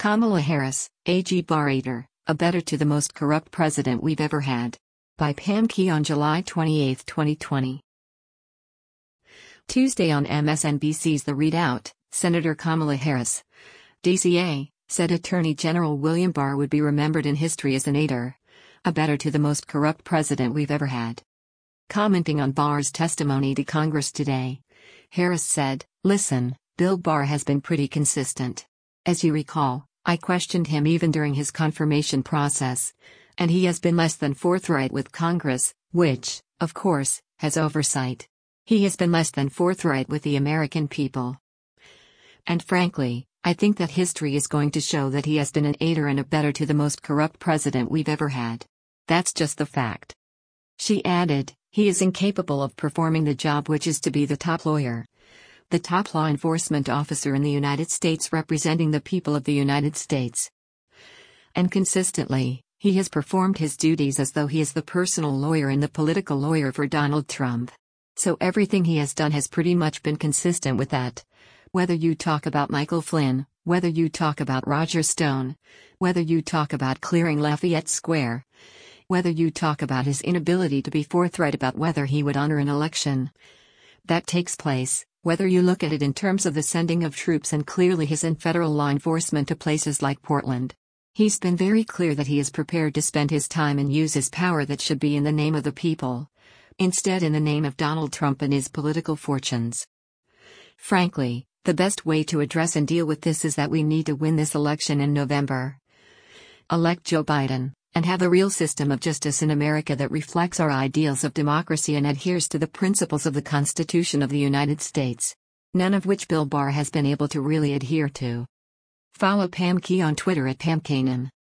Kamala Harris, AG Barrater, a better to the most corrupt president we've ever had. By Pam Key on July 28, 2020. Tuesday on MSNBC's The Readout, Senator Kamala Harris, DCA, said Attorney General William Barr would be remembered in history as an aider, a better to the most corrupt president we've ever had. Commenting on Barr's testimony to Congress today, Harris said, "Listen, Bill Barr has been pretty consistent. As you recall, I questioned him even during his confirmation process, and he has been less than forthright with Congress, which, of course, has oversight. He has been less than forthright with the American people. And frankly, I think that history is going to show that he has been an aider and abettor to the most corrupt president we've ever had. That's just the fact." She added, "He is incapable of performing the job, which is to be the top lawyer, the top law enforcement officer in the United States representing the people of the United States. And consistently, he has performed his duties as though he is the personal lawyer and the political lawyer for Donald Trump. So everything he has done has pretty much been consistent with that. Whether you talk about Michael Flynn, whether you talk about Roger Stone, whether you talk about clearing Lafayette Square, whether you talk about his inability to be forthright about whether he would honor an election that takes place, whether you look at it in terms of the sending of troops and clearly his and federal law enforcement to places like Portland. He's been very clear that he is prepared to spend his time and use his power that should be in the name of the people, instead in the name of Donald Trump and his political fortunes. Frankly, the best way to address and deal with this is that we need to win this election in November. Elect Joe Biden, and have a real system of justice in America that reflects our ideals of democracy and adheres to the principles of the Constitution of the United States, none of which Bill Barr has been able to really adhere to." Follow Pam Key on Twitter at PamKanan.